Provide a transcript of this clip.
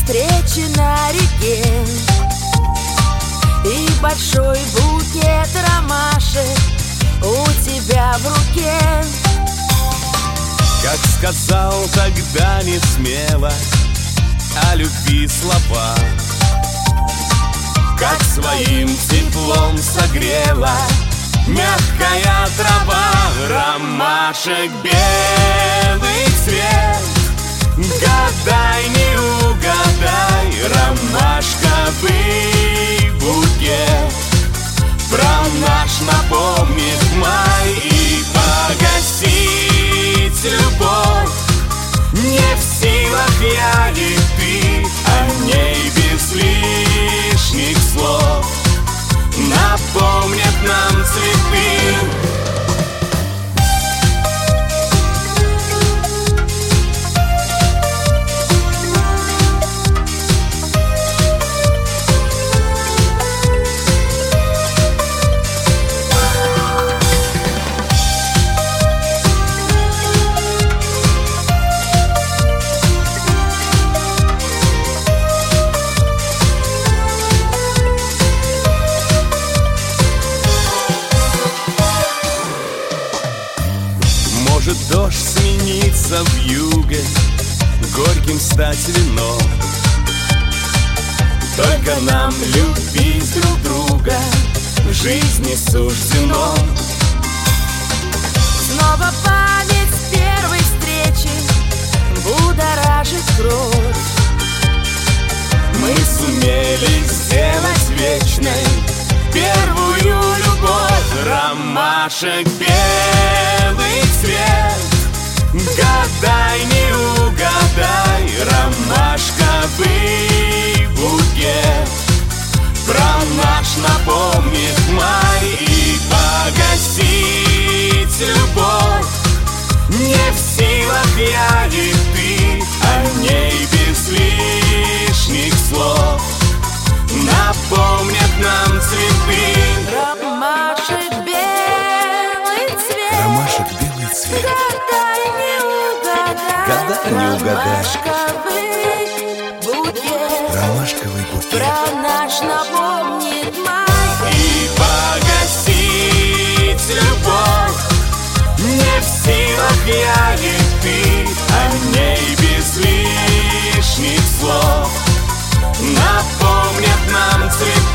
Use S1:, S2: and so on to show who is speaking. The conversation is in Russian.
S1: встречи на реке и большой букет ромашек у тебя в руке.
S2: Как сказал тогда не смело о любви слова, как своим теплом согрела мягкая трава. Ромашек белый цвет, гадай, не угадай, ромашковый букет про наш напомнит май и погасить любовь. Не в силах я и ты о ней без лишних слов, напомнят нам цветы. Может дождь смениться вьюгой, горьким стать вино. Только нам любить друг друга в жизни суждено.
S1: Снова память с первой встречи будоражит кровь.
S2: Мы сумели сделать вечной первую любовь. Ромашек белый цвет, гадай, не угадай, ромашковый букет про наш напомнит май и погасить любовь. Не в силах я и ты о ней без лишних слов, напомнят нам цветы.
S1: Ромашек белый цвет,
S2: Ромашек белый цвет,
S1: гадай, не угадай,
S2: гадай, не угадай,
S1: ромашковый букет
S2: ромашковый букет
S1: про наш напомнит май
S2: и погасить любовь. Не в силах я и ты о ней без лишних слов, напомнят нам цветы.